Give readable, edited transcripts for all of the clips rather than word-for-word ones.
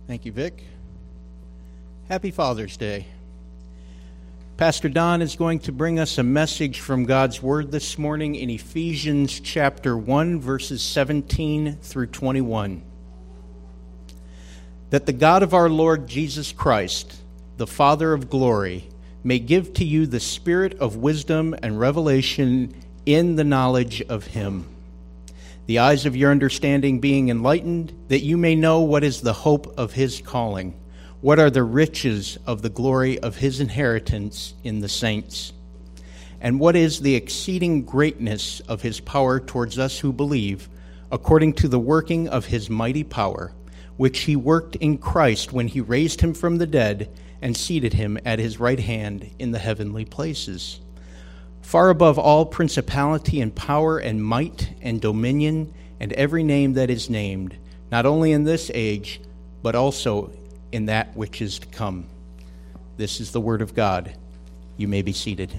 Thank you, Vic. Happy Father's Day. Pastor Don is going to bring us a message from God's Word this morning in Ephesians chapter 1, verses 17 through 21. That the God of our Lord Jesus Christ, the Father of glory, may give to you the spirit of wisdom and revelation in the knowledge of Him, the eyes of your understanding being enlightened, that you may know what is the hope of His calling, what are the riches of the glory of His inheritance in the saints, and what is the exceeding greatness of His power towards us who believe, according to the working of His mighty power, which He worked in Christ when He raised Him from the dead and seated Him at His right hand in the heavenly places, far above all principality and power and might and dominion and every name that is named, not only in this age, but also in that which is to come. This is the word of God. You may be seated.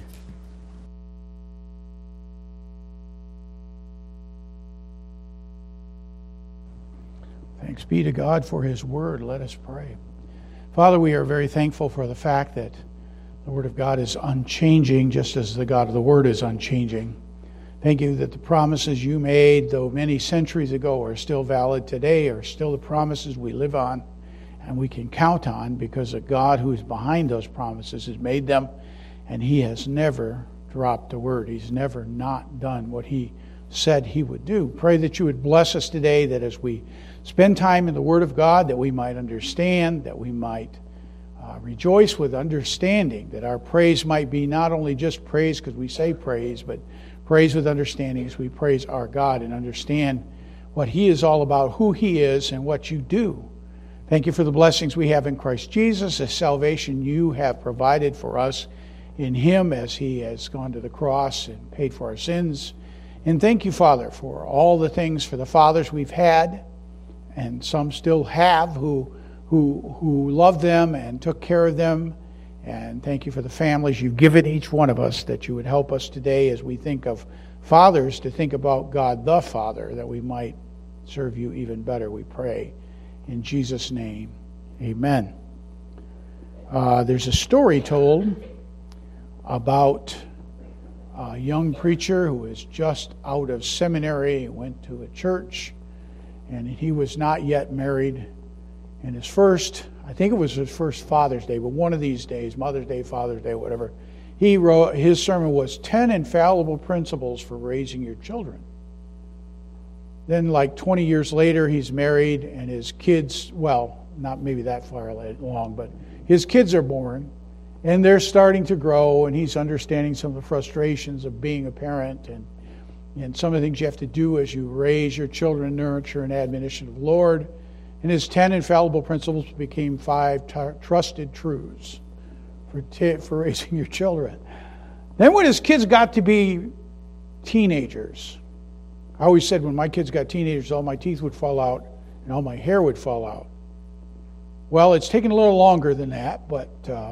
Thanks be to God for His word. Let us pray. Father, we are very thankful for the fact that the Word of God is unchanging, just as the God of the Word is unchanging. Thank you that the promises you made, though many centuries ago, are still valid today, are still the promises we live on and we can count on, because the God who is behind those promises has made them, and He has never dropped a word. He's never not done what He said He would do. Pray that you would bless us today, that as we spend time in the Word of God, that we might understand, that we might rejoice with understanding, that our praise might be not only just praise because we say praise, but praise with understanding as we praise our God and understand what He is all about, who He is, and what you do. Thank you for the blessings we have in Christ Jesus, the salvation you have provided for us in Him as He has gone to the cross and paid for our sins. And thank you, Father, for all the things, for the fathers we've had, and some still have, who loved them and took care of them. And thank you for the families you've given each one of us, that you would help us today as we think of fathers to think about God the Father, that we might serve you even better, we pray. In Jesus' name, amen. There's a story told about a young preacher who was just out of seminary, went to a church, and he was not yet married. And his first Father's Day, but one of these days, Mother's Day, Father's Day, whatever, his sermon was 10 infallible principles for raising your children. Then like 20 years later, he's married, and his kids, well, not maybe that far along, but his kids are born, and they're starting to grow, and he's understanding some of the frustrations of being a parent and some of the things you have to do as you raise your children, nurture and admonition of the Lord. And his 10 infallible principles became 5 trusted truths for raising your children. Then when his kids got to be teenagers, I always said when my kids got teenagers, all my teeth would fall out and all my hair would fall out. Well, it's taken a little longer than that, but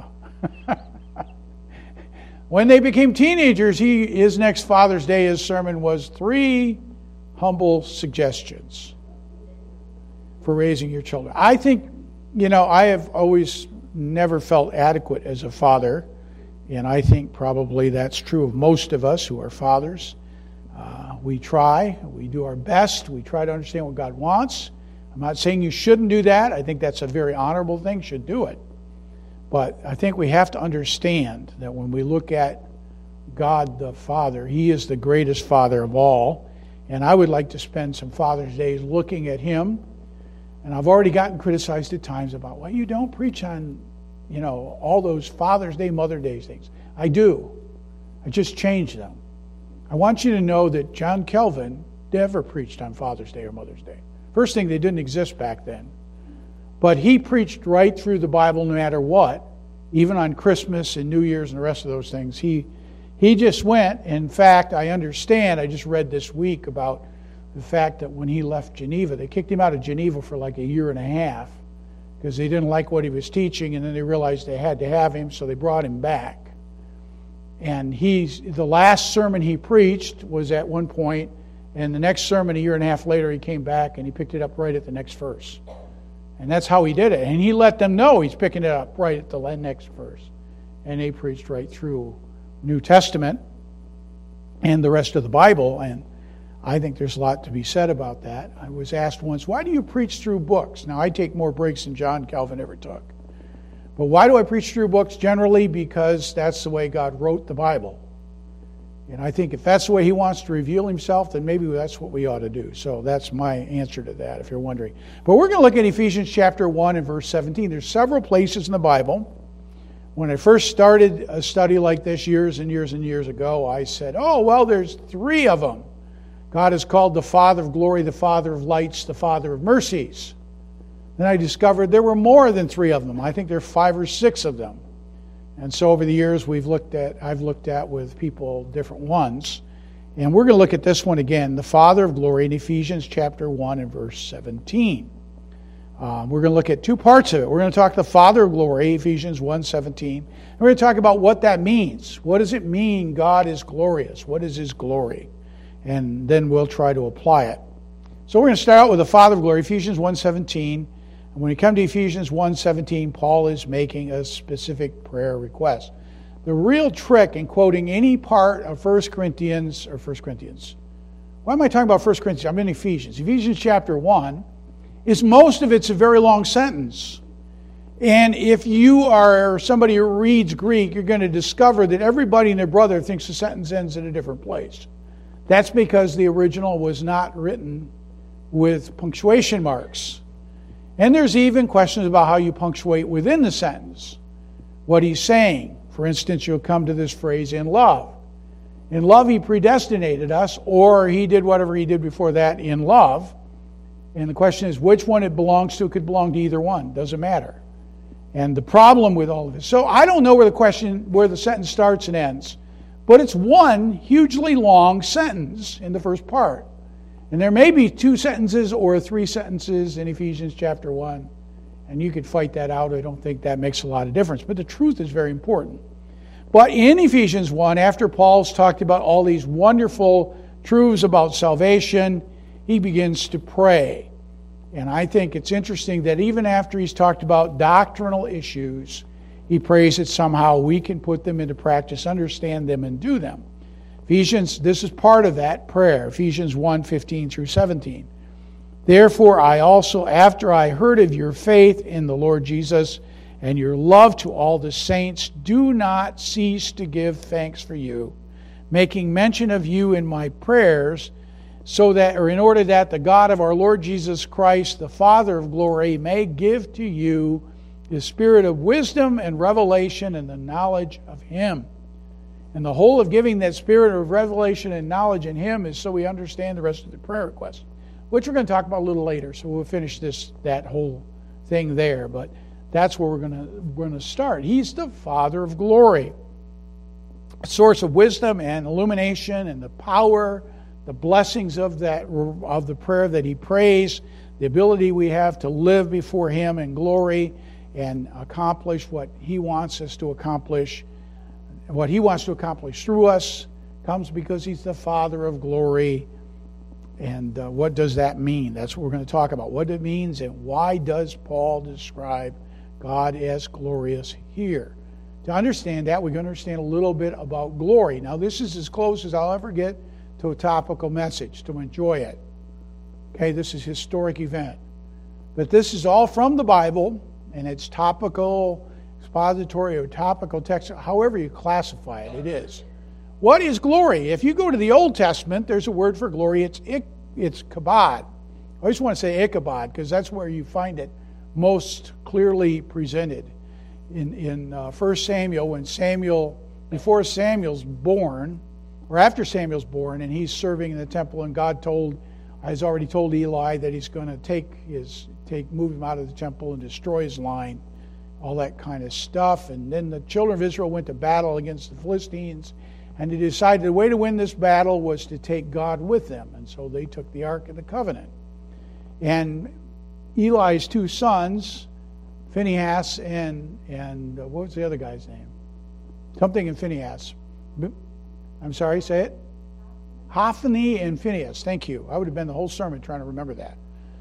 when they became teenagers, his next Father's Day, his sermon was 3 humble suggestions for raising your children. I think, I have always never felt adequate as a father, and I think probably that's true of most of us who are fathers. We try, we do our best, we try to understand what God wants. I'm not saying you shouldn't do that. I think that's a very honorable thing, should do it. But I think we have to understand that when we look at God the Father, He is the greatest Father of all, and I would like to spend some Father's Days looking at Him. And I've already gotten criticized at times about, well, you don't preach on, all those Father's Day, Mother's Day things. I do. I just change them. I want you to know that John Calvin never preached on Father's Day or Mother's Day. First thing, they didn't exist back then. But he preached right through the Bible no matter what, even on Christmas and New Year's and the rest of those things. He just went. In fact, I understand, I just read this week about the fact that when he left Geneva, they kicked him out of Geneva for like a year and a half because they didn't like what he was teaching, and then they realized they had to have him, so they brought him back. And the last sermon he preached was at one point, and the next sermon a year and a half later he came back and he picked it up right at the next verse. And that's how he did it. And he let them know he's picking it up right at the next verse. And they preached right through New Testament and the rest of the Bible. And I think there's a lot to be said about that. I was asked once, why do you preach through books? Now, I take more breaks than John Calvin ever took. But why do I preach through books? Generally because that's the way God wrote the Bible. And I think if that's the way he wants to reveal himself, then maybe that's what we ought to do. So that's my answer to that, if you're wondering. But we're going to look at Ephesians chapter 1 and verse 17. There's several places in the Bible. When I first started a study like this years and years and years ago, I said, oh, well, there's 3 of them. God is called the Father of glory, the Father of lights, the Father of mercies. Then I discovered there were more than 3 of them. I think there are 5 or 6 of them. And so over the years I've looked at with people different ones. And we're going to look at this one again, the Father of glory in Ephesians chapter 1 and verse 17. We're going to look at 2 parts of it. We're going to talk the Father of glory, Ephesians 1:17. And we're going to talk about what that means. What does it mean God is glorious? What is his glory? And then we'll try to apply it. So we're going to start out with the Father of glory, Ephesians 1:17. And when you come to Ephesians 1:17, Paul is making a specific prayer request. The real trick in quoting any part of 1 Corinthians. Why am I talking about 1 Corinthians? I'm in Ephesians. Ephesians chapter 1 is most of it's a very long sentence. And if you are somebody who reads Greek, you're going to discover that everybody and their brother thinks the sentence ends in a different place. That's because the original was not written with punctuation marks. And there's even questions about how you punctuate within the sentence what he's saying. For instance, you'll come to this phrase, in love. In love, he predestinated us, or he did whatever he did before that in love. And the question is, which one it belongs to? It could belong to either one. Doesn't matter. And the problem with all of this. So I don't know where the sentence starts and ends. But it's one hugely long sentence in the first part. And there may be 2 sentences or 3 sentences in Ephesians chapter 1. And you could fight that out. I don't think that makes a lot of difference. But the truth is very important. But in Ephesians 1, after Paul's talked about all these wonderful truths about salvation, he begins to pray. And I think it's interesting that even after he's talked about doctrinal issues, he prays that somehow we can put them into practice, understand them, and do them. Ephesians, this is part of that prayer, Ephesians 1:15 through 17. Therefore I also, after I heard of your faith in the Lord Jesus and your love to all the saints, do not cease to give thanks for you, making mention of you in my prayers, in order that the God of our Lord Jesus Christ, the Father of glory, may give to you the spirit of wisdom and revelation and the knowledge of him. And the whole of giving that spirit of revelation and knowledge in him is so we understand the rest of the prayer request, which we're going to talk about a little later. So we'll finish that whole thing there. But that's where we're going to start. He's the Father of glory, a source of wisdom and illumination and the power, the blessings of the prayer that he prays, the ability we have to live before him in glory and accomplish what he wants us to accomplish. What he wants to accomplish through us comes because he's the Father of glory. And what does that mean? That's what we're going to talk about. What it means and why does Paul describe God as glorious here? To understand that, we're going to understand a little bit about glory. Now, this is as close as I'll ever get to a topical message, to enjoy it. Okay, this is a historic event. But this is all from the Bible, and it's topical, expository, or topical text, however you classify it, it is. What is glory? If you go to the Old Testament, there's a word for glory. It's kabod. I always want to say Ichabod, because that's where you find it most clearly presented. In 1 Samuel, before Samuel's born, or after Samuel's born, and he's serving in the temple, and God has already told Eli that he's going to move him out of the temple and destroy his line, all that kind of stuff. And then the children of Israel went to battle against the Philistines, and they decided the way to win this battle was to take God with them. And so they took the Ark of the Covenant. And Eli's 2 sons, Phinehas and what was the other guy's name? Something in Phinehas. I'm sorry, say it. Hophni and Phinehas. Thank you. I would have been the whole sermon trying to remember that.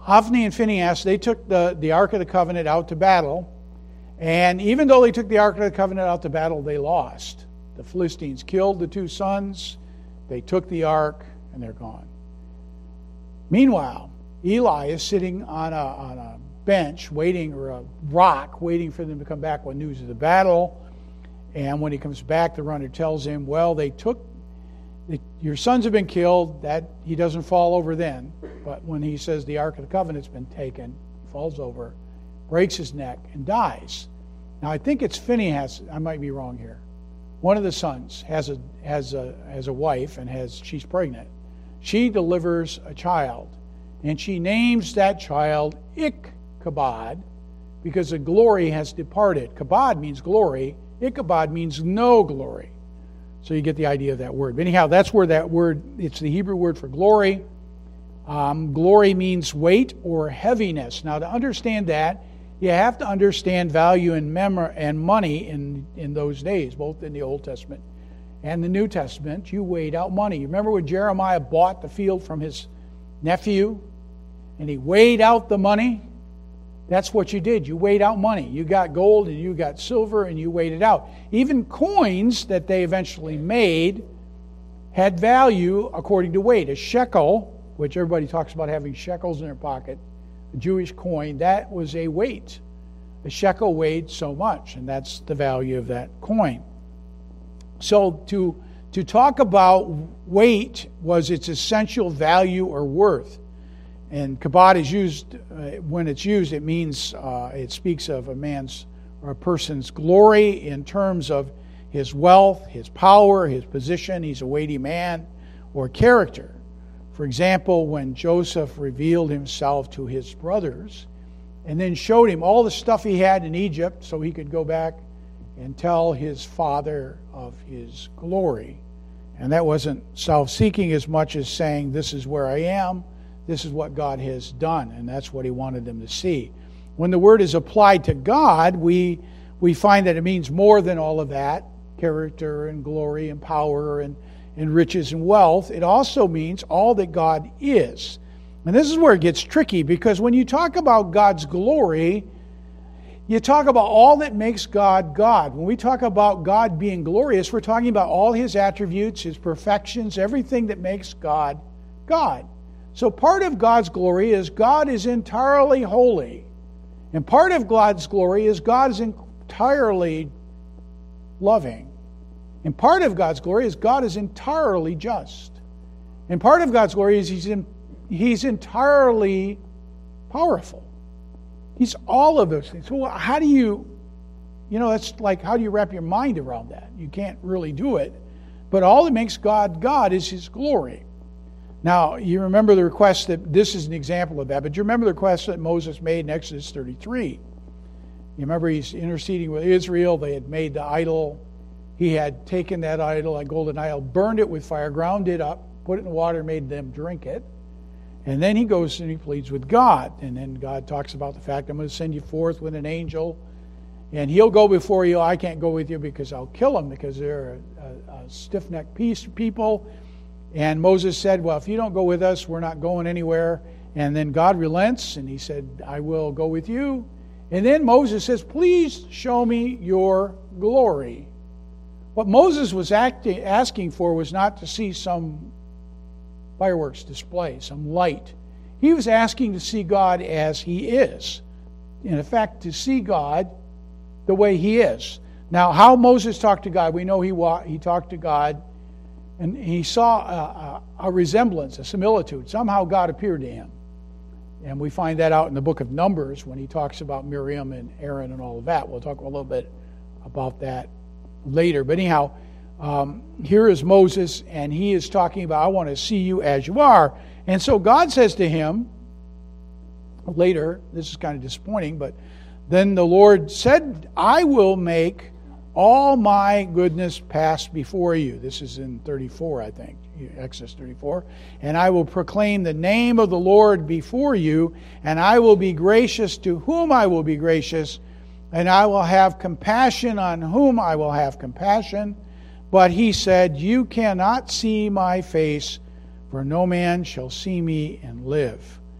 Hophni and Phinehas, they took the Ark of the Covenant out to battle. And even though they took the Ark of the Covenant out to battle, they lost. The Philistines killed the two sons. They took the Ark, and they're gone. Meanwhile, Eli is sitting on a bench waiting, or a rock, waiting for them to come back with news of the battle. And when he comes back, the runner tells him, well, your sons have been killed. That he doesn't fall over then. But when he says the Ark of the Covenant's been taken, he falls over, breaks his neck, and dies. Now, I think it's Phinehas. I might be wrong here. One of the sons has a wife, and she's pregnant. She delivers a child, and she names that child Ichabod, because the glory has departed. Kabod means glory. Ichabod means no glory. So you get the idea of that word. But anyhow, that's where that word, it's the Hebrew word for glory. Glory means weight or heaviness. Now, to understand that, you have to understand value and money in those days, both in the Old Testament and the New Testament. You weighed out money. You remember when Jeremiah bought the field from his nephew, and he weighed out the money? That's what you did. You weighed out money. You got gold and you got silver and you weighed it out. Even coins that they eventually made had value according to weight. A shekel, which everybody talks about having shekels in their pocket, a Jewish coin, that was a weight. A shekel weighed so much, and that's the value of that coin. So to talk about weight was its essential value or worth. And kabod is used, when it's used, it means, it speaks of a man's or a person's glory in terms of his wealth, his power, his position. He's a weighty man, or character. For example, when Joseph revealed himself to his brothers and then showed him all the stuff he had in Egypt so he could go back and tell his father of his glory. And that wasn't self-seeking as much as saying, this is where I am. This is what God has done, and that's what he wanted them to see. When the word is applied to God, we find that it means more than all of that, character and glory and power and riches and wealth. It also means all that God is. And this is where it gets tricky, because when you talk about God's glory, you talk about all that makes God God. When we talk about God being glorious, we're talking about all his attributes, his perfections, everything that makes God God. So part of God's glory is God is entirely holy. And part of God's glory is God is entirely loving. And part of God's glory is God is entirely just. And part of God's glory is he's entirely powerful. He's all of those things. So how do you that's like, how do you wrap your mind around that? You can't really do it. But all that makes God God is his glory. Now, you remember the request that, this is an example of that, but you remember the request that Moses made in Exodus 33. You remember he's interceding with Israel. They had made the idol. He had taken that idol, a golden idol, burned it with fire, ground it up, put it in the water, made them drink it. And then he goes and he pleads with God. And then God talks about the fact, I'm going to send you forth with an angel, and he'll go before you. I can't go with you because I'll kill them, because they're a stiff-necked people. And Moses said, well, if you don't go with us, we're not going anywhere. And then God relents, and he said, I will go with you. And then Moses says, please show me your glory. What Moses was asking for was not to see some fireworks display, some light. He was asking to see God as he is. In effect, to see God the way he is. Now, how Moses talked to God, we know he talked to God, and he saw a resemblance, a similitude. Somehow God appeared to him. And we find that out in the book of Numbers when he talks about Miriam and Aaron and all of that. We'll talk a little bit about that later. But anyhow, here is Moses, and he is talking about, I want to see you as you are. And so God says to him, later, this is kind of disappointing, but then the Lord said, I will make all my goodness pass before you. This is in 34, I think, Exodus 34. And I will proclaim the name of the Lord before you, and I will be gracious to whom I will be gracious, and I will have compassion on whom I will have compassion. But he said, you cannot see my face, for no man shall see me and live.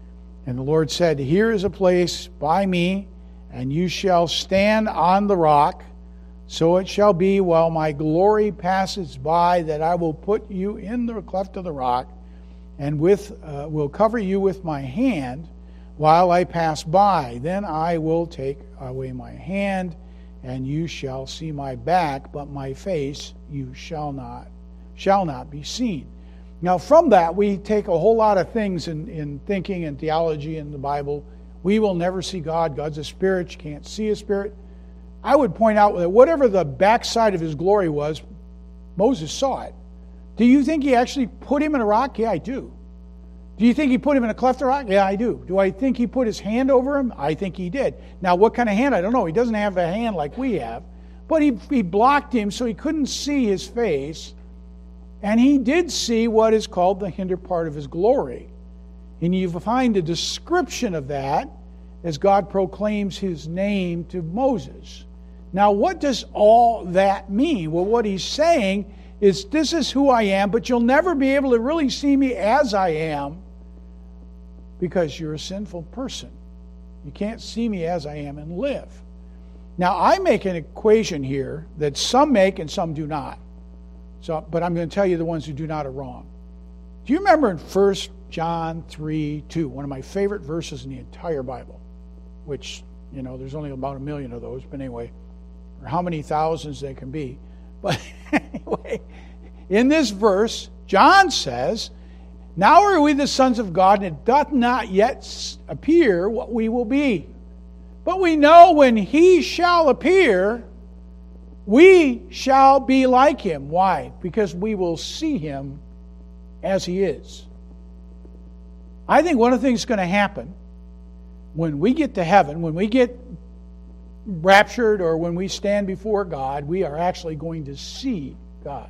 And the Lord said, here is a place by me, and you shall stand on the rock. So it shall be while my glory passes by that I will put you in the cleft of the rock, and will cover you with my hand while I pass by. Then I will take away my hand, and you shall see my back, but my face you shall not be seen. Now from that we take a whole lot of things in thinking and theology in the Bible. We will never see God. God's a spirit. You can't see a spirit. I would point out that whatever the backside of his glory was, Moses saw it. Do you think he actually put him in a rock? Yeah, I do. Do you think he put him in a cleft of rock? Yeah, I do. Do I think he put his hand over him? I think he did. Now, what kind of hand? I don't know. He doesn't have a hand like we have. But he blocked him so he couldn't see his face. And he did see what is called the hinder part of his glory. And you find a description of that as God proclaims his name to Moses. Now, what does all that mean? Well, what he's saying is, this is who I am, but you'll never be able to really see me as I am because you're a sinful person. You can't see me as I am and live. Now, I make an equation here that some make and some do not. But I'm going to tell you the ones who do not are wrong. Do you remember in 1 John 3:2, one of my favorite verses in the entire Bible, which, there's only about 1 million of those, but anyway, or how many thousands they can be. But anyway, in this verse, John says, now are we the sons of God, and it doth not yet appear what we will be. But we know when he shall appear, we shall be like him. Why? Because we will see him as he is. I think one of the things that's going to happen when we get to heaven, when we get raptured or when we stand before God, we are actually going to see God.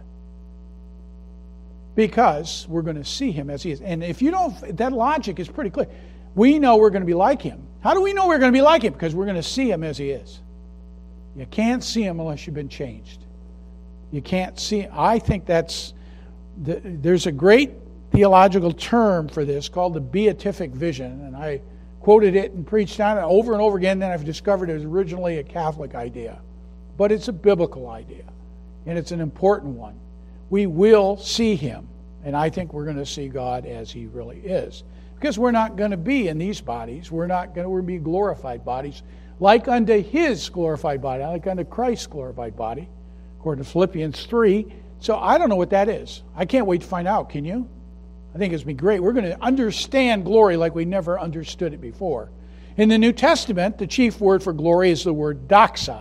Because we're going to see him as he is. And if you don't, that logic is pretty clear. We know we're going to be like him. How do we know we're going to be like him? Because we're going to see him as he is. You can't see him unless you've been changed. You can't see. I think there's a great theological term for this called the beatific vision, and I quoted it and preached on it over and over again. Then I've discovered it was originally a Catholic idea, but it's a biblical idea, and it's an important one. We will see him, and I think we're going to see God as he really is, because we're not going to be in these bodies. We're going to be glorified bodies, like unto his glorified body, like unto Christ's glorified body, according to Philippians 3. So I don't know what that is. I can't wait to find out. Can you? I think it's going to be great. We're going to understand glory like we never understood it before. In the New Testament, the chief word for glory is the word doxa.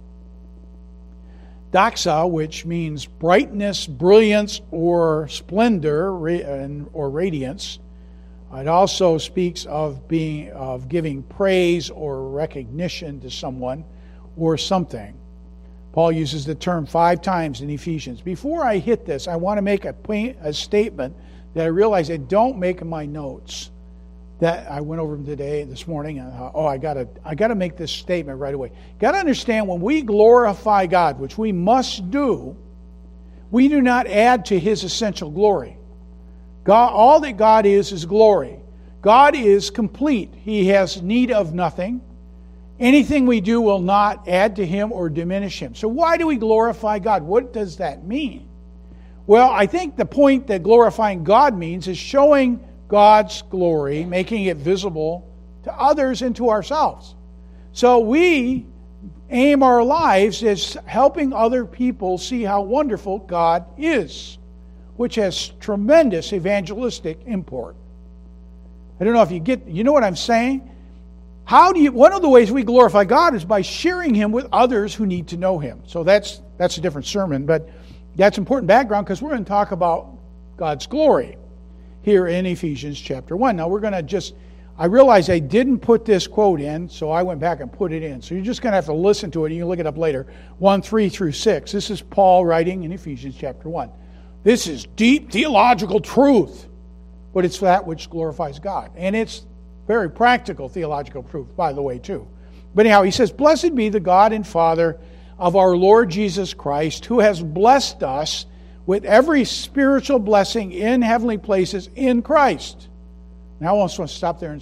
Doxa, which means brightness, brilliance, or splendor, or radiance. It also speaks of giving praise or recognition to someone or something. Paul uses the term 5 times in Ephesians. Before I hit this, I want to make a statement that I realize I don't make in my notes. That I went over them this morning, and I thought, I got to make this statement right away. Got to understand, when we glorify God, which we must do, we do not add to his essential glory. God, all that God is glory. God is complete. He has need of nothing. Anything we do will not add to him or diminish him. So why do we glorify God? What does that mean? Well, I think the point that glorifying God means is showing God's glory, making it visible to others and to ourselves. So we aim our lives as helping other people see how wonderful God is, which has tremendous evangelistic import. I don't know if you know what I'm saying? One of the ways we glorify God is by sharing him with others who need to know him. So that's a different sermon, but that's important background, because we're going to talk about God's glory here in Ephesians chapter 1. Now we're going to I realized I didn't put this quote in, so I went back and put it in. So you're just going to have to listen to it, and you can look it up later. 1:3-6. This is Paul writing in Ephesians chapter 1. This is deep theological truth, but it's that which glorifies God. And it's very practical theological truth, by the way, too. But anyhow, he says, "Blessed be the God and Father of our Lord Jesus Christ, who has blessed us with every spiritual blessing in heavenly places in Christ." Now I want to stop there and say,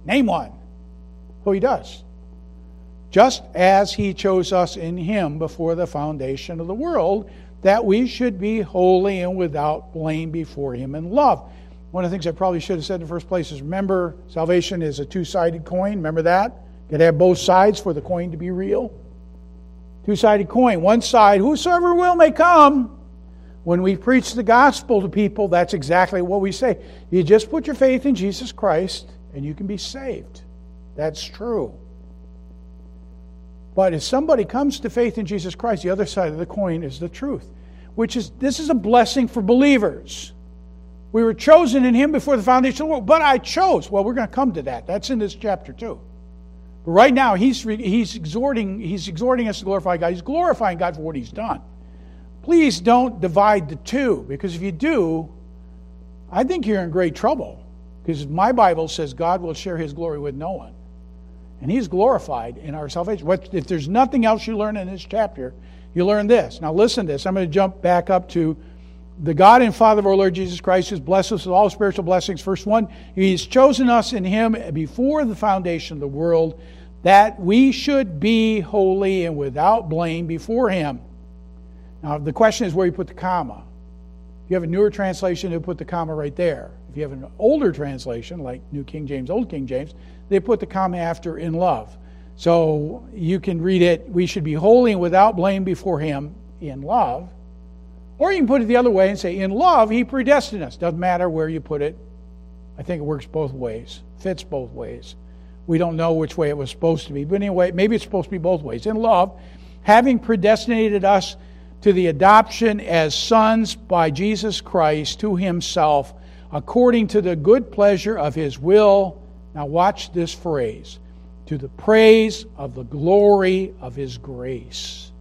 Name one. So he does. Just as he chose us in him before the foundation of the world, that we should be holy and without blame before him in love. One of the things I probably should have said in the first place is, remember, salvation is a two-sided coin. Remember that? You've got to have both sides for the coin to be real. Two-sided coin. One side, whosoever will may come. When we preach the gospel to people, that's exactly what we say. You just put your faith in Jesus Christ and you can be saved. That's true. But if somebody comes to faith in Jesus Christ, the other side of the coin is the truth. This is a blessing for believers. We were chosen in him before the foundation of the world, but I chose. Well, we're going to come to that. That's in this chapter too. But right now, he's exhorting us to glorify God. He's glorifying God for what he's done. Please don't divide the two, because if you do, I think you're in great trouble. Because my Bible says God will share his glory with no one. And he's glorified in our salvation. If there's nothing else you learn in this chapter, you learn this. Now listen to this. I'm going to jump back up to the God and Father of our Lord Jesus Christ, who's blessed us with all spiritual blessings. First one, he's chosen us in him before the foundation of the world, that we should be holy and without blame before him. Now the question is where you put the comma. If you have a newer translation, they'll put the comma right there. If you have an older translation, like New King James, Old King James, they put the comma after in love. So you can read it, we should be holy and without blame before him in love. Or you can put it the other way and say, in love, he predestined us. Doesn't matter where you put it. I think it works both ways. Fits both ways. We don't know which way it was supposed to be. But anyway, maybe it's supposed to be both ways. In love, having predestinated us to the adoption as sons by Jesus Christ to himself, according to the good pleasure of his will. Now watch this phrase. To the praise of the glory of his grace,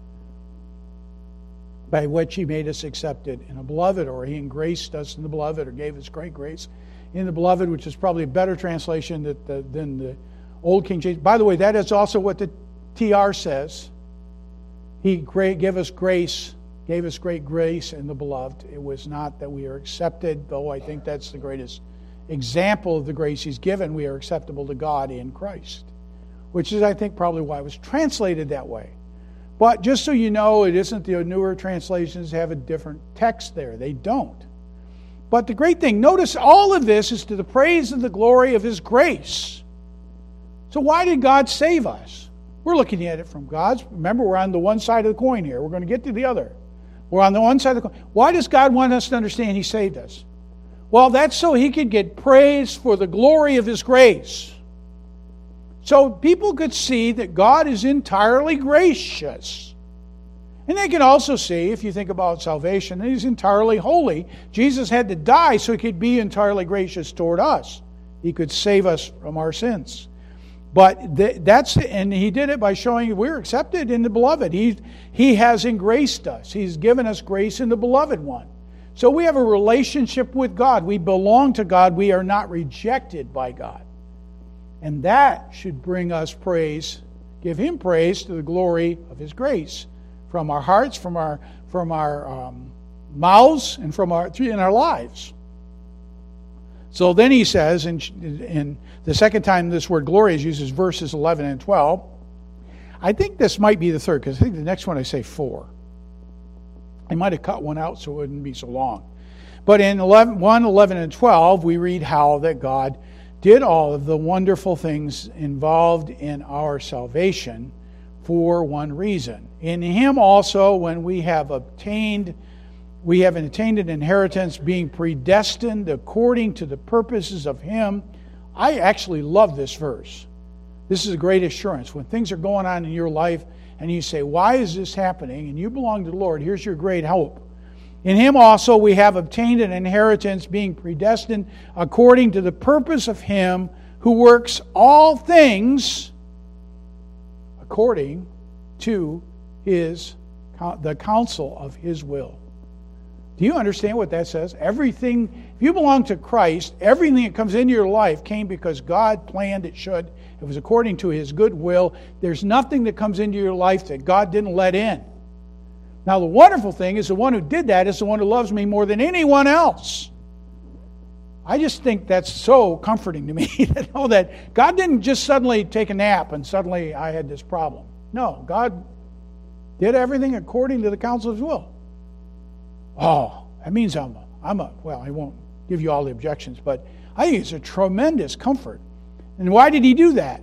by which he made us accepted in the beloved, or he engraced us in the beloved, or gave us great grace in the beloved, which is probably a better translation than the Old King James. By the way, that is also what the TR says. He gave us grace, gave us great grace in the beloved. It was not that we are accepted, though I think that's the greatest example of the grace he's given. We are acceptable to God in Christ, which is, I think, probably why it was translated that way. But just so you know, it isn't the newer translations have a different text there. They don't. But the great thing, notice all of this is to the praise of the glory of his grace. So why did God save us? We're looking at it from God's. Remember, we're on the one side of the coin here. We're going to get to the other. We're on the one side of the coin. Why does God want us to understand he saved us? Well, that's so he could get praise for the glory of his grace. So people could see that God is entirely gracious. And they can also see, if you think about salvation, that he's entirely holy. Jesus had to die so he could be entirely gracious toward us. He could save us from our sins. But and he did it by showing we're accepted in the beloved. He has engraced us. He's given us grace in the beloved one. So we have a relationship with God. We belong to God. We are not rejected by God. And that should bring us praise, give him praise to the glory of his grace from our hearts, from our mouths, and in our lives. So then he says, in the second time this word glory is used, is verses 11 and 12. I think this might be the third, because I think the next one I say 4. I might have cut one out so it wouldn't be so long. But in 1, 11, and 12, we read how that God did all of the wonderful things involved in our salvation for one reason. In him also, when we have obtained an inheritance, being predestined according to the purposes of him. I actually love this verse. This is a great assurance. When things are going on in your life and you say, why is this happening? And you belong to the Lord, here's your great hope. In him also we have obtained an inheritance, being predestined according to the purpose of him who works all things according to the counsel of his will. Do you understand what that says? Everything, if you belong to Christ, everything that comes into your life came because God planned it should. It was according to his good will. There's nothing that comes into your life that God didn't let in. Now the wonderful thing is the one who did that is the one who loves me more than anyone else. I just think that's so comforting to me to know that God didn't just suddenly take a nap and suddenly I had this problem. No, God did everything according to the counsel of His will. Oh, that means well, I won't give you all the objections, but I think it's a tremendous comfort. And why did He do that?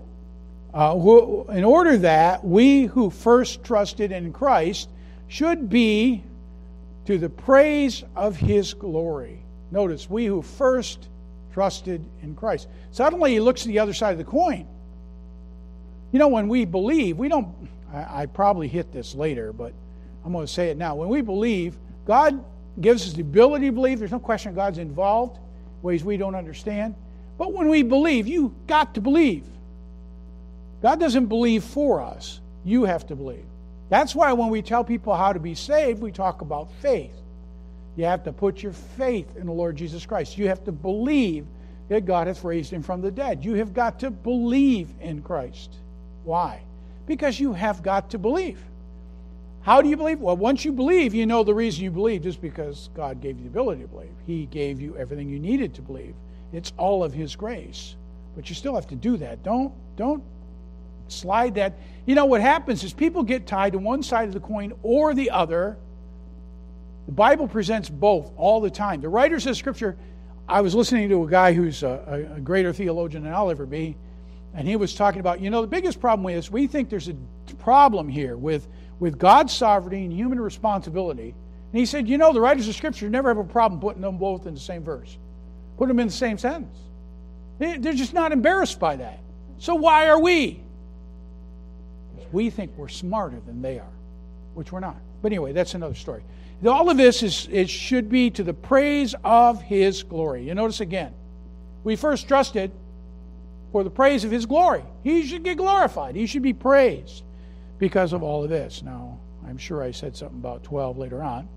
In order that we who first trusted in Christ should be to the praise of His glory. Notice, we who first trusted in Christ. Suddenly He looks to the other side of the coin. You know, when we believe, we don't... I probably hit this later, but I'm going to say it now. When we believe, God gives us the ability to believe. There's no question God's involved in ways we don't understand. But when we believe, you got to believe. God doesn't believe for us. You have to believe. That's why when we tell people how to be saved, we talk about faith. You have to put your faith in the Lord Jesus Christ. You have to believe that God hath raised Him from the dead. You have got to believe in Christ. Why? Because you have got to believe. How do you believe? Well, once you believe, you know the reason you believe is because God gave you the ability to believe. He gave you everything you needed to believe. It's all of His grace. But you still have to do that. Don't slide that. You know what happens is people get tied to one side of the coin or the other. The Bible presents both all the time. The writers of Scripture, I was listening to a guy who's a greater theologian than I'll ever be, and he was talking about, the biggest problem is we think there's a problem here with God's sovereignty and human responsibility. And he said, the writers of Scripture never have a problem putting them both in the same verse. Put them in the same sentence. They're just not embarrassed by that. So why are we? Because we think we're smarter than they are, which we're not. But anyway, that's another story. All of this it should be to the praise of His glory. You notice again, we first trusted for the praise of His glory. He should get glorified. He should be praised because of all of this. Now, I'm sure I said something about 12 later on.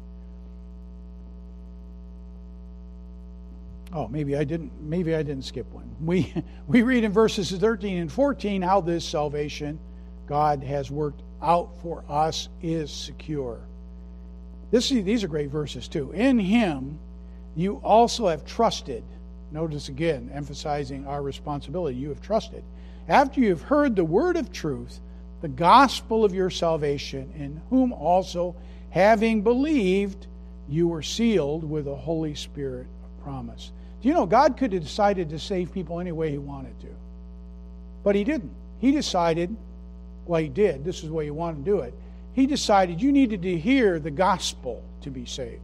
Oh, maybe I didn't skip one. We read in verses 13 and 14 how this salvation God has worked out for us is secure. These are great verses too. In Him you also have trusted. Notice again, emphasizing our responsibility. You have trusted. After you have heard the word of truth, the gospel of your salvation, in whom also, having believed, you were sealed with the Holy Spirit of promise. Do you know, God could have decided to save people any way He wanted to. But He didn't. He decided, well, He did. This is the way He wanted to do it. He decided you needed to hear the gospel to be saved.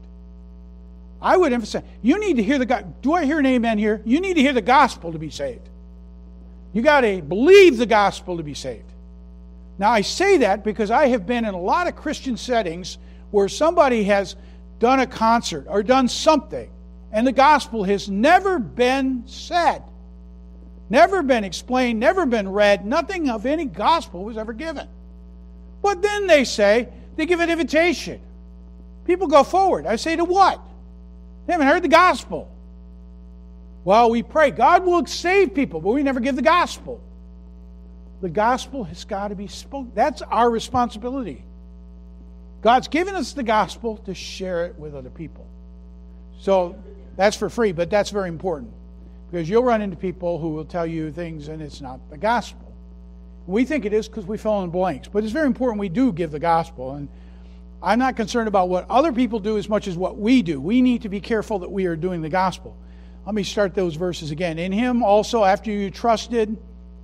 I would emphasize, you need to hear the gospel. Do I hear an amen here? You need to hear the gospel to be saved. You got to believe the gospel to be saved. Now, I say that because I have been in a lot of Christian settings where somebody has done a concert or done something, and the gospel has never been said, never been explained, never been read. Nothing of any gospel was ever given. But then they give an invitation. People go forward. I say, to what? They haven't heard the gospel. Well, we pray God will save people, but we never give the gospel. The gospel has got to be spoken. That's our responsibility. God's given us the gospel to share it with other people. So that's for free, but that's very important. Because you'll run into people who will tell you things and it's not the gospel. We think it is because we fill in blanks. But it's very important we do give the gospel. And I'm not concerned about what other people do as much as what we do. We need to be careful that we are doing the gospel. Let me start those verses again. In Him also, after you trusted,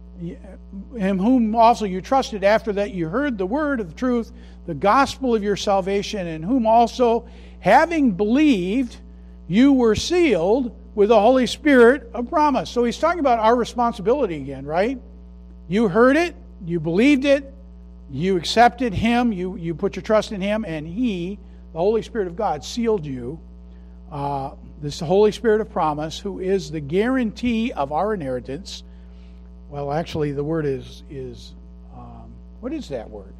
Him whom also you trusted, after that you heard the word of truth, the gospel of your salvation, in whom also, having believed, you were sealed with the Holy Spirit of promise. So he's talking about our responsibility again, right? You heard it, you believed it, you accepted Him, you put your trust in Him, and He, the Holy Spirit of God, sealed you. This Holy Spirit of promise, who is the guarantee of our inheritance. Well, actually, the word is what is that word?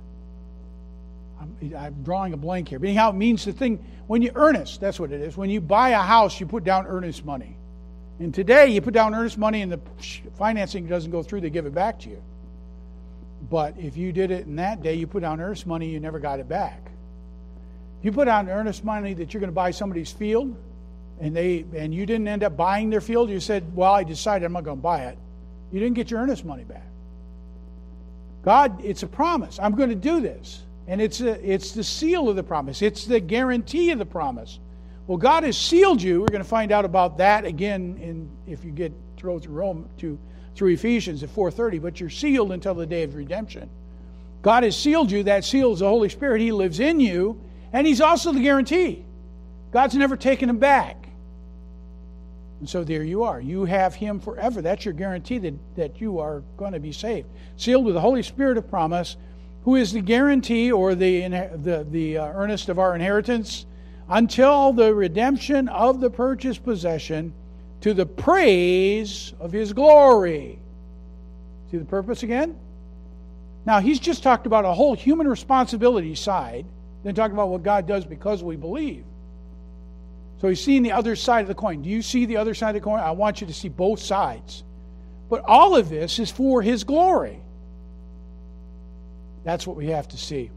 I'm drawing a blank here. But anyhow, it means the thing, when you earnest, that's what it is. When you buy a house, you put down earnest money. And today, you put down earnest money and the financing doesn't go through, they give it back to you. But if you did it in that day, you put down earnest money, you never got it back. If you put down earnest money that you're going to buy somebody's field, and you didn't end up buying their field, you said, well, I decided I'm not going to buy it. You didn't get your earnest money back. God, it's a promise. I'm going to do this. And it's the seal of the promise. It's the guarantee of the promise. Well, God has sealed you. We're going to find out about that again if you get through Ephesians at 4:30. But you're sealed until the day of redemption. God has sealed you. That seal is the Holy Spirit. He lives in you. And He's also the guarantee. God's never taken Him back. And so there you are. You have Him forever. That's your guarantee that you are going to be saved. Sealed with the Holy Spirit of promise, who is the guarantee or the earnest of our inheritance until the redemption of the purchased possession to the praise of His glory. See the purpose again? Now, he's just talked about a whole human responsibility side, then talked about what God does because we believe. So he's seeing the other side of the coin. Do you see the other side of the coin? I want you to see both sides. But all of this is for His glory. That's what we have to see.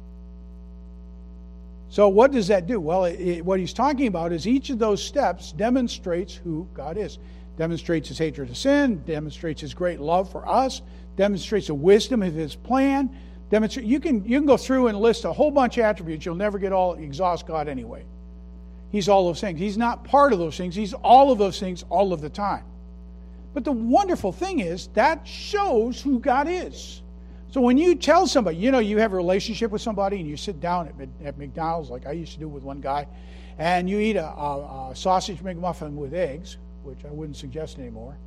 So what does that do? Well, what he's talking about is each of those steps demonstrates who God is. Demonstrates His hatred of sin, demonstrates His great love for us, demonstrates the wisdom of His plan. You can go through and list a whole bunch of attributes. You'll never exhaust God anyway. He's all those things. He's not part of those things. He's all of those things all of the time. But the wonderful thing is that shows who God is. So when you tell somebody, you have a relationship with somebody and you sit down at McDonald's, like I used to do with one guy, and you eat a sausage McMuffin with eggs, which I wouldn't suggest anymore.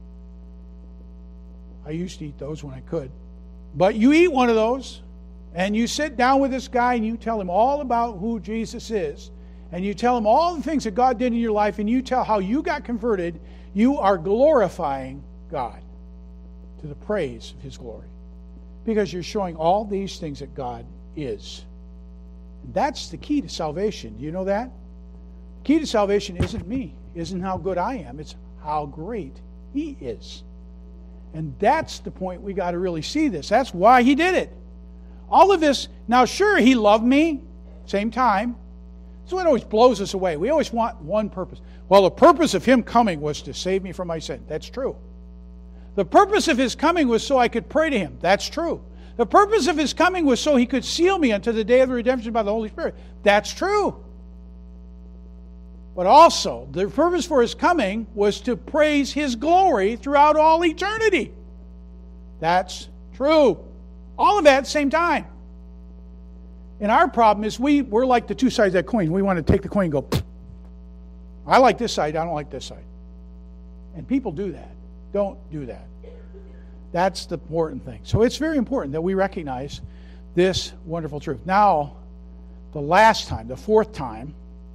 I used to eat those when I could. But you eat one of those, and you sit down with this guy and you tell him all about who Jesus is, and you tell him all the things that God did in your life, and you tell how you got converted, you are glorifying God to the praise of His glory. Because you're showing all these things that God is. And that's the key to salvation. Do you know that? The key to salvation isn't me, isn't how good I am. It's how great He is. And that's the point we got to really see this. That's why He did it. All of this, now sure, He loved me, same time. That's what always blows us away. We always want one purpose. Well, the purpose of Him coming was to save me from my sin. That's true. The purpose of His coming was so I could pray to Him. That's true. The purpose of His coming was so He could seal me unto the day of the redemption by the Holy Spirit. That's true. But also, the purpose for His coming was to praise His glory throughout all eternity. That's true. All of that at the same time. And our problem is we're like the two sides of that coin. We want to take the coin and go, I like this side, I don't like this side. And people do that. Don't do that. That's the important thing. So it's very important that we recognize this wonderful truth. Now, the fourth time,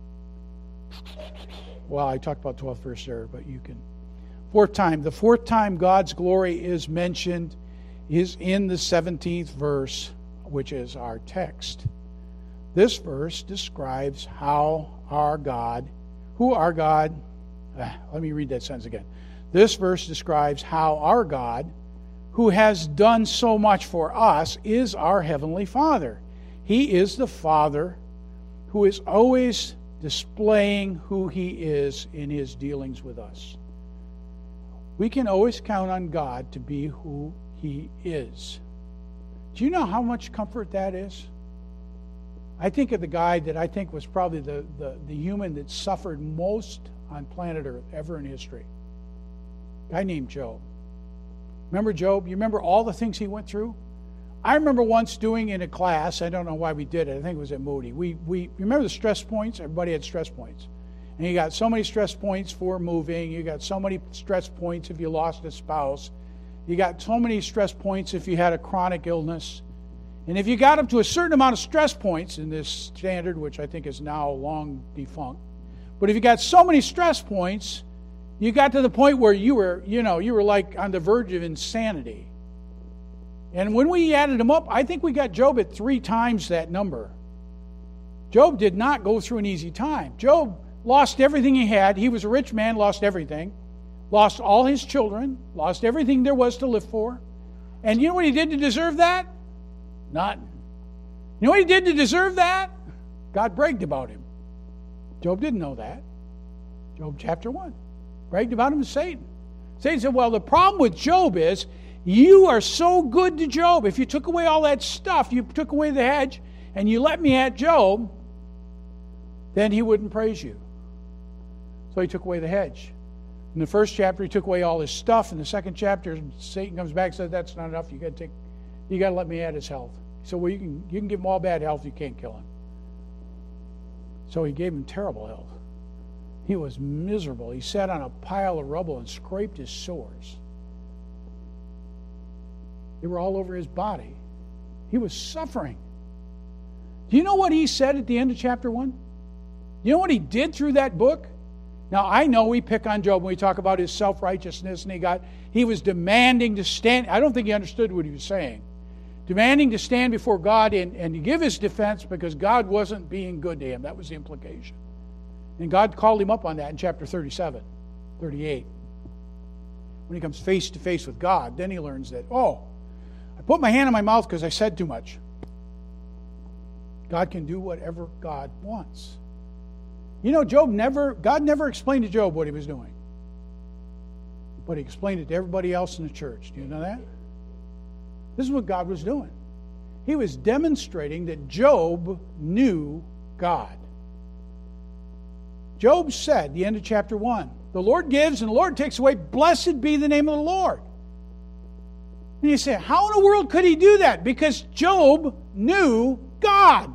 well, I talked about 12th verse there, but you can. The fourth time God's glory is mentioned is in the 17th verse, which is our text. This verse describes let me read that sentence again. This verse describes how our God, who has done so much for us, is our Heavenly Father. He is the Father who is always displaying who He is in His dealings with us. We can always count on God to be who He is. Do you know how much comfort that is? I think of the guy that I think was probably the human that suffered most on planet Earth ever in history. A guy named Job. Remember Job? You remember all the things he went through? I remember once doing in a class, I don't know why we did it, I think it was at Moody. We remember the stress points? Everybody had stress points. And you got so many stress points for moving, you got so many stress points if you lost a spouse, you got so many stress points if you had a chronic illness. And if you got up to a certain amount of stress points in this standard, which I think is now long defunct, but if you got so many stress points, you got to the point where you were like on the verge of insanity. And when we added them up, I think we got Job at 3 times that number. Job did not go through an easy time. Job lost everything he had. He was a rich man, lost everything. Lost all his children, lost everything there was to live for. And you know what he did to deserve that? Nothing. You know what he did to deserve that? God bragged about him. Job didn't know that. Job chapter 1. Bragged about him as Satan. Satan said, well, the problem with Job is you are so good to Job. If you took away all that stuff, you took away the hedge, and you let me at Job, then he wouldn't praise you. So he took away the hedge. In the first chapter, he took away all his stuff. In the second chapter, Satan comes back and says, that's not enough. You got to let me at his health. So well, you can give him all bad health, you can't kill him. So he gave him terrible health. He was miserable. He sat on a pile of rubble and scraped his sores. They were all over his body. He was suffering. Do you know what he said at the end of chapter 1? You know what he did through that book? Now, I know we pick on Job when we talk about his self-righteousness, and he was demanding to stand. I don't think he understood what he was saying. Demanding to stand before God and to give his defense because God wasn't being good to him. That was the implication. And God called him up on that in chapter 37, 38. When he comes face to face with God, then he learns that, I put my hand in my mouth because I said too much. God can do whatever God wants. You know, God never explained to Job what he was doing. But he explained it to everybody else in the church. Do you know that? This is what God was doing. He was demonstrating that Job knew God. Job said, at the end of chapter 1, the Lord gives and the Lord takes away. Blessed be the name of the Lord. And you say, how in the world could he do that? Because Job knew God.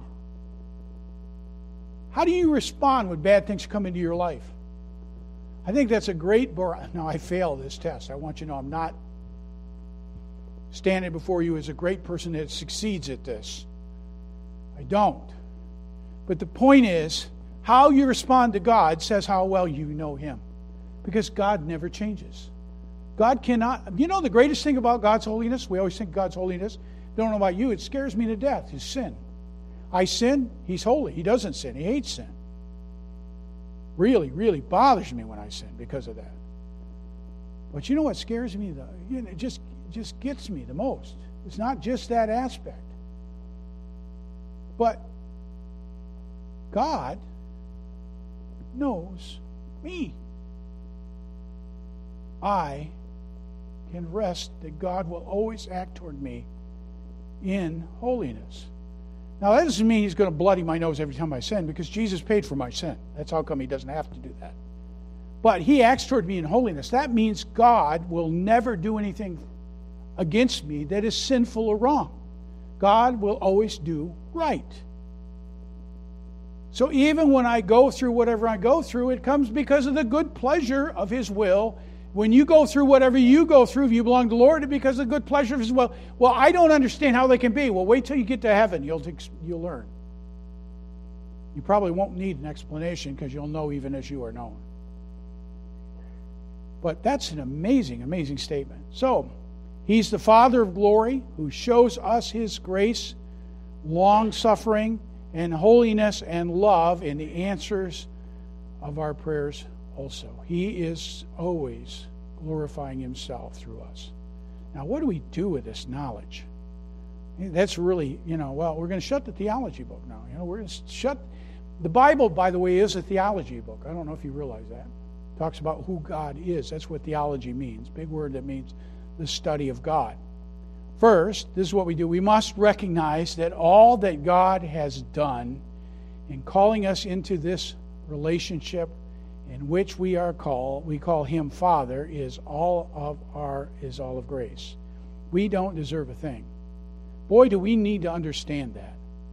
How do you respond when bad things come into your life? I think that's a great... Now, I failed this test. I want you to know I'm not standing before you as a great person that succeeds at this. I don't. But the point is, how you respond to God says how well you know Him. Because God never changes. God cannot... You know the greatest thing about God's holiness? We always think God's holiness. Don't know about you. It scares me to death, His sin. I sin, He's holy. He doesn't sin. He hates sin. Really, really bothers me when I sin because of that. But you know what scares me, though? It just gets me the most. It's not just that aspect. But God knows me. I can rest that God will always act toward me in holiness. Now, that doesn't mean He's going to bloody my nose every time I sin, because Jesus paid for my sin. That's how come He doesn't have to do that. But He acts toward me in holiness. That means God will never do anything against me that is sinful or wrong. God will always do right. So even when I go through whatever I go through, it comes because of the good pleasure of His will. When you go through whatever you go through, if you belong to the Lord, it's because of the good pleasure of His will. Well, I don't understand how they can be. Well, wait till you get to heaven. You'll learn. You probably won't need an explanation because you'll know even as you are known. But that's an amazing, amazing statement. So, He's the Father of glory who shows us His grace, long-suffering, and holiness and love in the answers of our prayers also. He is always glorifying Himself through us. Now, what do we do with this knowledge? That's really, we're going to shut the theology book now. We're going to shut... The Bible, by the way, is a theology book. I don't know if you realize that. It talks about who God is. That's what theology means. Big word that means the study of God. First, this is what we do. We must recognize that all that God has done in calling us into this relationship in which we call Him Father, is all of grace. We don't deserve a thing. Boy, do we need to understand that.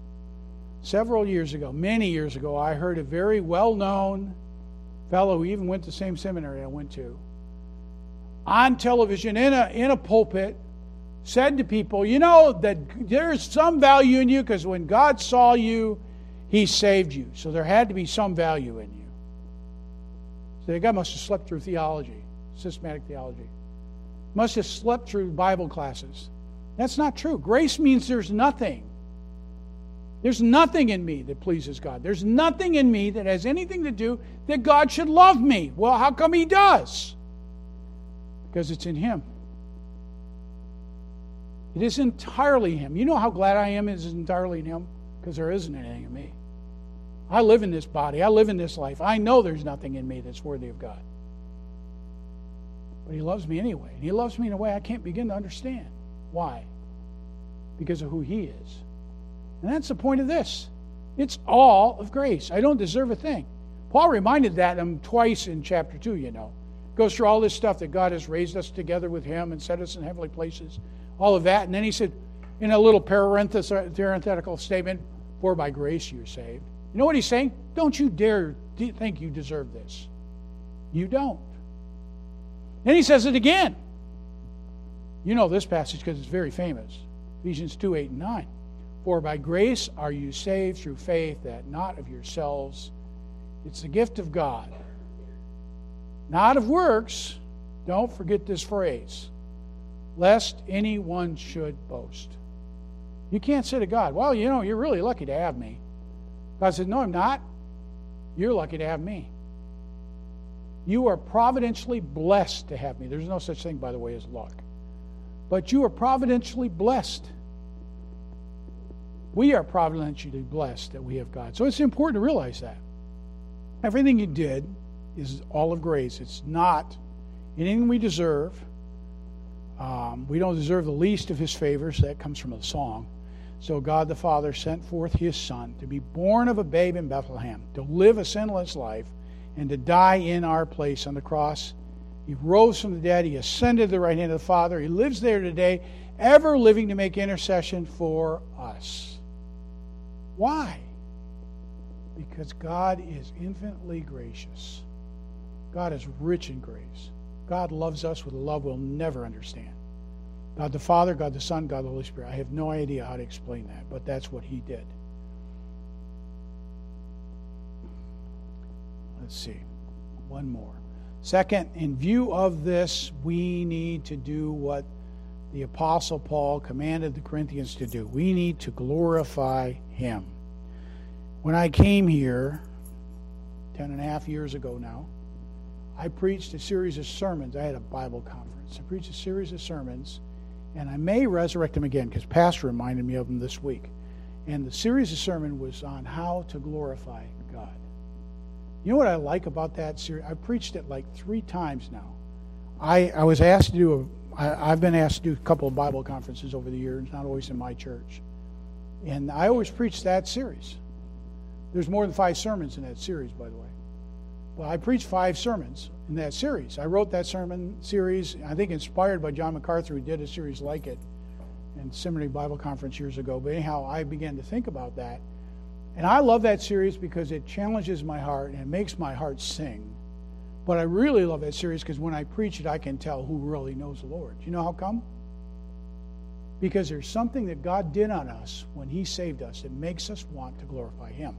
Many years ago, I heard a very well-known fellow who even went to the same seminary I went to, on television, in a pulpit, said to people, that there's some value in you because when God saw you, He saved you. So there had to be some value in you. So the guy must have slept through theology, systematic theology. Must have slept through Bible classes. That's not true. Grace means there's nothing. There's nothing in me that pleases God. There's nothing in me that has anything to do that God should love me. Well, how come He does? Because it's in Him. It is entirely Him. You know how glad I am it is entirely in Him? Because there isn't anything in me. I live in this body. I live in this life. I know there's nothing in me that's worthy of God. But He loves me anyway. And He loves me in a way I can't begin to understand. Why? Because of who He is. And that's the point of this. It's all of grace. I don't deserve a thing. Paul reminded him twice in chapter 2, you know. Goes through all this stuff that God has raised us together with Him and set us in heavenly places. All of that. And then he said, in a little parenthetical statement, for by grace you're saved. You know what he's saying? Don't you dare think you deserve this. You don't. Then he says it again. You know this passage because it's very famous. Ephesians 2, 8, and 9. For by grace are you saved through faith, that not of yourselves. It's the gift of God. Not of works. Don't forget this phrase. Lest anyone should boast. You can't say to God, well, you know, you're really lucky to have me. God said, no, I'm not. You're lucky to have me. You are providentially blessed to have me. There's no such thing, by the way, as luck. But you are providentially blessed. We are providentially blessed that we have God. So it's important to realize that. Everything you did is all of grace. It's not anything we deserve. We don't deserve the least of His favors. That comes from a song. So God the Father sent forth His Son to be born of a babe in Bethlehem, to live a sinless life, and to die in our place on the cross. He rose from the dead. He ascended to the right hand of the Father. He lives there today, ever living to make intercession for us. Why? Because God is infinitely gracious. God is rich in grace. God loves us with a love we'll never understand. God the Father, God the Son, God the Holy Spirit. I have no idea how to explain that, but that's what He did. Let's see. One more. Second, in view of this, we need to do what the Apostle Paul commanded the Corinthians to do. We need to glorify Him. When I came here 10.5 years ago now, I preached a series of sermons. I had a Bible conference. I preached a series of sermons, and I may resurrect them again because Pastor reminded me of them this week. And the series of sermons was on how to glorify God. You know what I like about that series? I preached it like 3 times now. I was asked to do I've been asked to do a couple of Bible conferences over the years, not always in my church. And I always preach that series. There's more than 5 sermons in that series, by the way. Well, I preached 5 sermons in that series. I wrote that sermon series, I think inspired by John MacArthur, who did a series like it in Seminary Bible Conference years ago. But anyhow, I began to think about that. And I love that series because it challenges my heart and it makes my heart sing. But I really love that series because when I preach it, I can tell who really knows the Lord. You know how come? Because there's something that God did on us when He saved us that makes us want to glorify Him.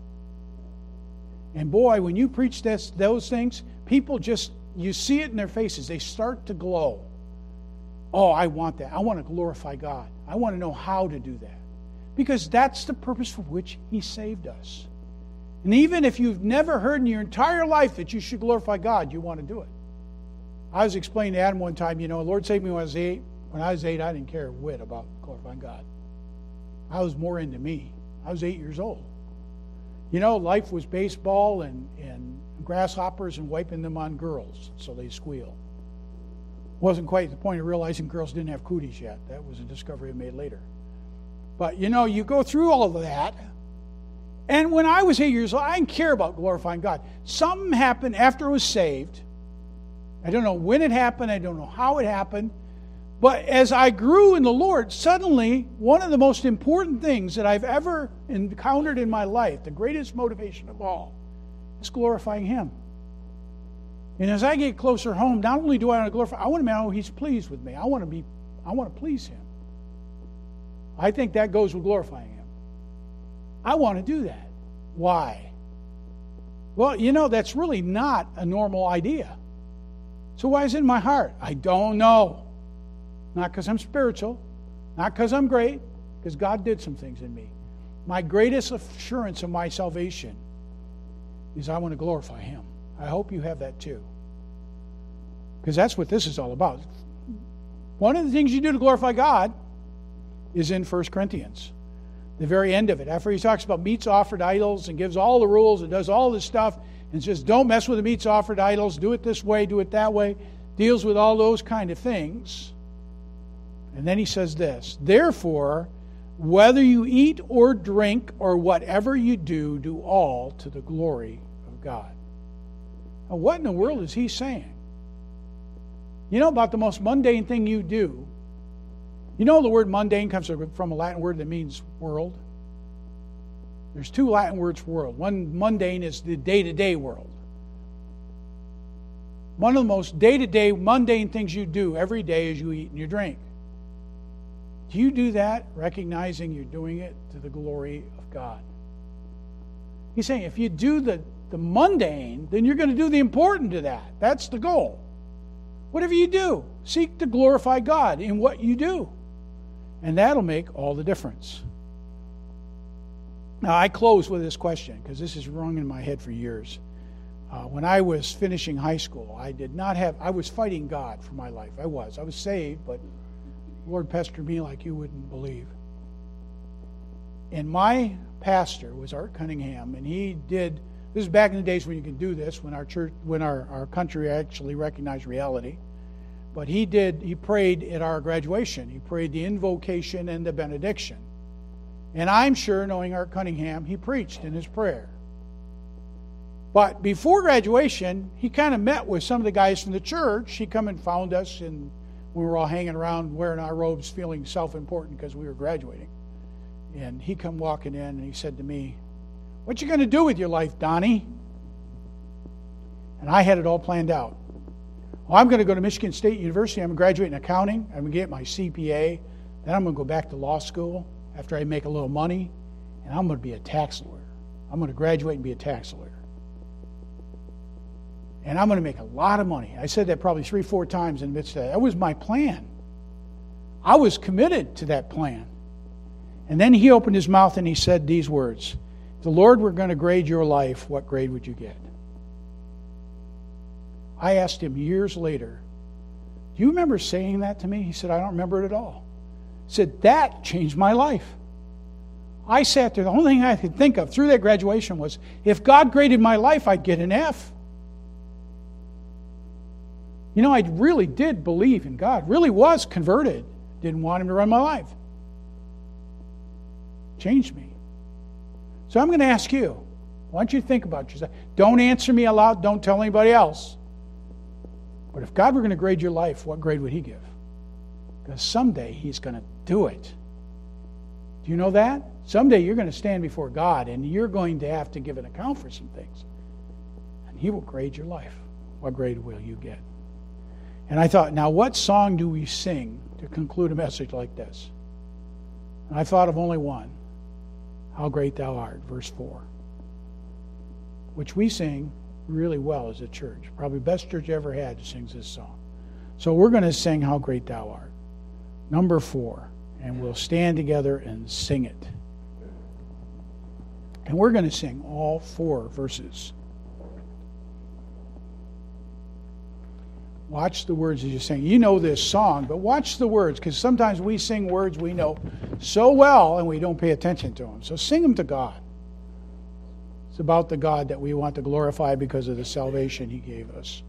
And boy, when you preach those things, people just, you see it in their faces. They start to glow. Oh, I want that. I want to glorify God. I want to know how to do that. Because that's the purpose for which He saved us. And even if you've never heard in your entire life that you should glorify God, you want to do it. I was explaining to Adam one time, you know, the Lord saved me when I was 8. When I was 8, I didn't care a whit about glorifying God. I was more into me. I was 8 years old. You know, life was baseball and grasshoppers and wiping them on girls so they squeal. Wasn't quite the point of realizing girls didn't have cooties yet. That was a discovery I made later. But, you know, you go through all of that. And when I was 8 years old, I didn't care about glorifying God. Something happened after I was saved. I don't know when it happened. I don't know how it happened. But as I grew in the Lord, suddenly one of the most important things that I've ever encountered in my life, the greatest motivation of all, is glorifying Him. And as I get closer home, not only do I want to glorify, I want to know He's pleased with me. I want to please Him. I think that goes with glorifying Him. I want to do that. Why? Well, you know, that's really not a normal idea. So why is it in my heart? I don't know. Not because I'm spiritual, not because I'm great, because God did some things in me. My greatest assurance of my salvation is I want to glorify Him. I hope you have that too. Because that's what this is all about. One of the things you do to glorify God is in 1 Corinthians. The very end of it, after he talks about meats offered to idols and gives all the rules and does all this stuff and says, don't mess with the meats offered to idols, do it this way, do it that way, deals with all those kind of things. And then he says this, therefore, whether you eat or drink or whatever you do, do all to the glory of God. Now, what in the world is he saying? You know about the most mundane thing you do. You know the word mundane comes from a Latin word that means world. There's two Latin words for world. One, mundane, is the day-to-day world. One of the most day-to-day mundane things you do every day is you eat and you drink. Do you do that recognizing you're doing it to the glory of God? He's saying if you do the mundane, then you're going to do the important to that. That's the goal. Whatever you do, seek to glorify God in what you do. And that'll make all the difference. Now, I close with this question because this has rung in my head for years. When I was finishing high school, I was fighting God for my life. I was saved, but the Lord pestered me like you wouldn't believe. And my pastor was Art Cunningham, and this is back in the days when you could do this, when our country actually recognized reality. But he prayed at our graduation. He prayed the invocation and the benediction. And I'm sure, knowing Art Cunningham, he preached in his prayer. But before graduation, he kind of met with some of the guys from the church. He come and found us, and we were all hanging around wearing our robes, feeling self-important because we were graduating. And he come walking in, and he said to me, "What you going to do with your life, Donnie?" And I had it all planned out. Well, I'm going to go to Michigan State University. I'm going to graduate in accounting. I'm going to get my CPA. Then I'm going to go back to law school after I make a little money. And I'm going to be a tax lawyer. I'm going to graduate and be a tax lawyer. And I'm going to make a lot of money. I said that probably 3-4 times in the midst of that. That was my plan. I was committed to that plan. And then he opened his mouth and he said these words, "If the Lord were going to grade your life, what grade would you get?" I asked him years later, "Do you remember saying that to me?" He said, "I don't remember it at all." He said, "That changed my life." I sat there. The only thing I could think of through that graduation was, if God graded my life, I'd get an F. You know, I really did believe in God. Really was converted. Didn't want Him to run my life. Changed me. So I'm going to ask you, why don't you think about yourself? Don't answer me aloud. Don't tell anybody else. But if God were going to grade your life, what grade would He give? Because someday He's going to do it. Do you know that? Someday you're going to stand before God and you're going to have to give an account for some things. And He will grade your life. What grade will you get? And I thought, now what song do we sing to conclude a message like this? And I thought of only one. How Great Thou Art, verse 4. Which we sing really well as a church. Probably the best church ever had sings this song. So we're going to sing How Great Thou Art. Number 4. And we'll stand together and sing it. And we're going to sing all 4 verses. Watch the words as you sing. You know this song, but watch the words, because sometimes we sing words we know so well and we don't pay attention to them. So sing them to God. It's about the God that we want to glorify because of the salvation He gave us.